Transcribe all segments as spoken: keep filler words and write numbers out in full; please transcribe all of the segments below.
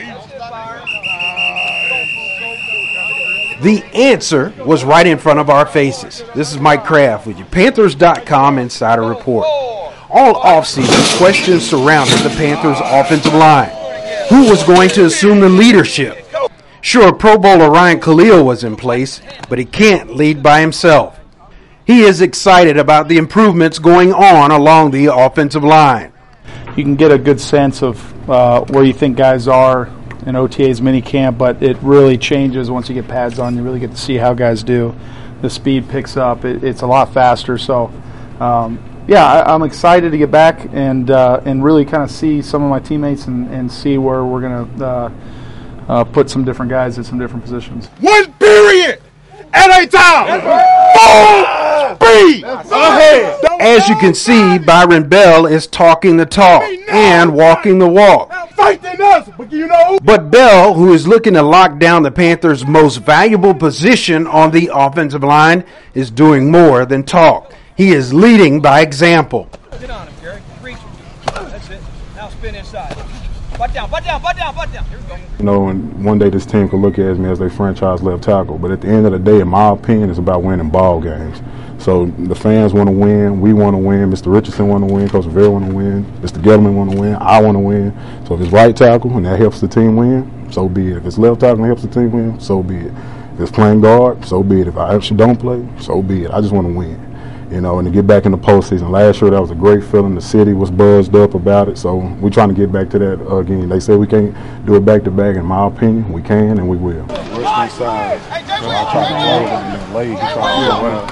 The answer was right in front of our faces. This is Mike Kraft with your Panthers dot com Insider Report. All offseason, questions surrounded the Panthers' offensive line. Who was going to assume the leadership? Sure, Pro Bowler Ryan Kalil was in place, but he can't lead by himself. He is excited about the improvements going on along the offensive line. You can get a good sense of uh, where you think guys are in O T A's minicamp, but it really changes once you get pads on. You really get to see how guys do. The speed picks up. It, it's a lot faster. So, um, yeah, I, I'm excited to get back and uh, and really kind of see some of my teammates and, and see where we're going to uh, uh, put some different guys at some different positions. One period at a time. Full speed. Ahead. As you can see, Byron Bell is talking the talk and walking the walk. But Bell, who is looking to lock down the Panthers' most valuable position on the offensive line, is doing more than talk. He is leading by example. Get on him, Gary. Reach. That's it. Now spin inside. Butt down, butt down, butt down, butt down. Here we go. You know, and one day this team could look at me as their franchise left tackle, but at the end of the day, in my opinion, it's about winning ball games. So the fans want to win, we want to win, Mister Richardson want to win, Coach Rivera want to win, Mister Gettleman want to win, I want to win. So if it's right tackle and that helps the team win, so be it. If it's left tackle and helps the team win, so be it. If it's playing guard, so be it. If I actually don't play, so be it. I just want to win. You know, and to get back in the postseason. Last year, that was a great feeling. The city was buzzed up about it, so we're trying to get back to that uh, again. They say we can't do it back-to-back. In my opinion, we can and we will. Rush inside. So I try to close him and then lay. He tried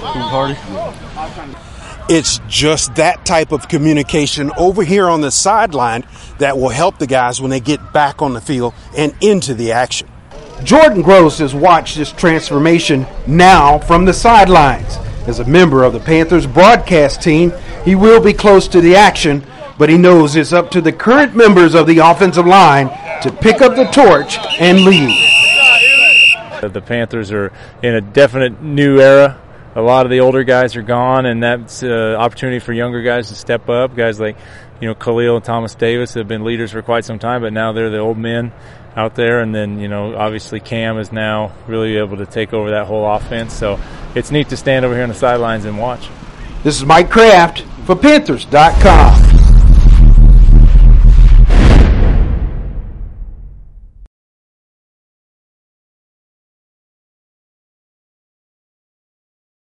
to do it. It's just that type of communication over here on the sideline that will help the guys when they get back on the field and into the action. Jordan Gross has watched this transformation now from the sidelines. As a member of the Panthers broadcast team, he will be close to the action, but he knows it's up to the current members of the offensive line to pick up the torch and lead. The Panthers are in a definite new era. A lot of the older guys are gone, and that's an opportunity for younger guys to step up. Guys like, you know, Kalil and Thomas Davis have been leaders for quite some time, but now they're the old men out there. And then, you know, obviously Cam is now really able to take over that whole offense. So it's neat to stand over here on the sidelines and watch. This is Mike Kraft for Panthers dot com.